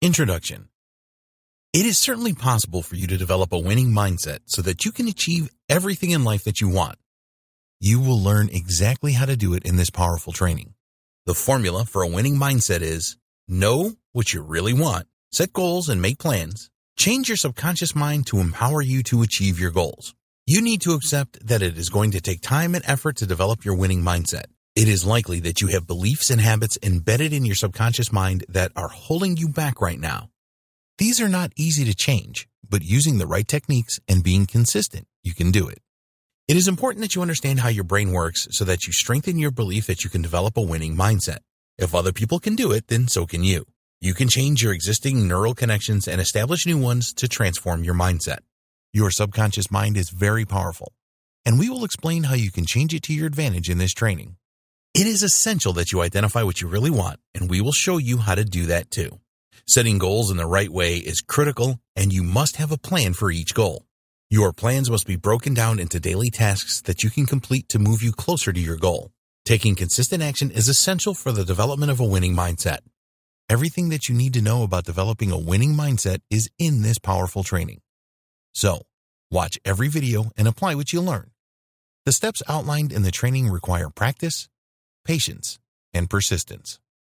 Introduction. It is certainly possible for you to develop a winning mindset so that you can achieve everything in life that you want. You will learn exactly how to do it in this powerful training. The formula for a winning mindset is know what you really want, set goals and make plans, change your subconscious mind to empower you to achieve your goals. You need to accept that it is going to take time and effort to develop your winning mindset. It is likely that you have beliefs and habits embedded in your subconscious mind that are holding you back right now. These are not easy to change, but using the right techniques and being consistent, you can do it. It is important that you understand how your brain works so that you strengthen your belief that you can develop a winning mindset. If other people can do it, then so can you. You can change your existing neural connections and establish new ones to transform your mindset. Your subconscious mind is very powerful, and we will explain how you can change it to your advantage in this training. It is essential that you identify what you really want, and we will show you how to do that too. Setting goals in the right way is critical, and you must have a plan for each goal. Your plans must be broken down into daily tasks that you can complete to move you closer to your goal. Taking consistent action is essential for the development of a winning mindset. Everything that you need to know about developing a winning mindset is in this powerful training. So, watch every video and apply what you learn. The steps outlined in the training require practice, patience, and persistence.